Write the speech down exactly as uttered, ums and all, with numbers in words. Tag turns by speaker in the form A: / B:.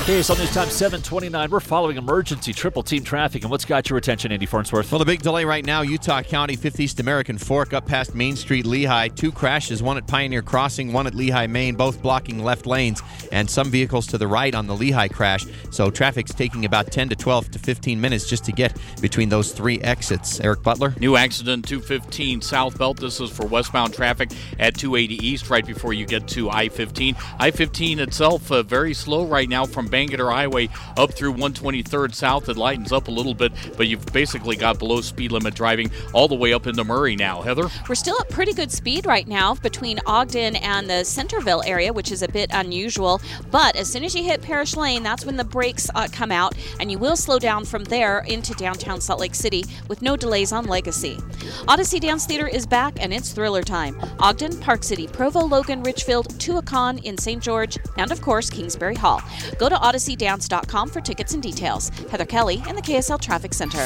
A: K S L News Time seven twenty-nine. We're following emergency triple team traffic. And what's got your attention, Andy Farnsworth?
B: Well, the big delay right now, Utah County, fifth East American Fork up past Main Street, Lehigh. Two crashes, one at Pioneer Crossing, one at Lehigh, Maine, both blocking left lanes, and some vehicles to the right on the Lehigh crash. So traffic's taking about ten to twelve to fifteen minutes just to get between those three exits. Eric Butler?
C: New accident, two fifteen South Belt. This is for westbound traffic at two eighty East, right before you get to I fifteen. I fifteen itself uh, very slow right now from Bangerter Highway up through one twenty-third South. It lightens up a little bit, but you've basically got below speed limit driving all the way up into Murray now. Heather?
D: We're still at pretty good speed right now between Ogden and the Centerville area, which is a bit unusual. But as soon as you hit Parish Lane, that's when the brakes uh, come out, and you will slow down from there into downtown Salt Lake City with no delays on Legacy. Odyssey Dance Theater is back, and it's thriller time. Ogden, Park City, Provo, Logan, Richfield, Tuacahn in Saint George, and of course, Kingsbury Hall. Go to odyssey dance dot com for tickets and details. Heather Kelly in the K S L Traffic Center.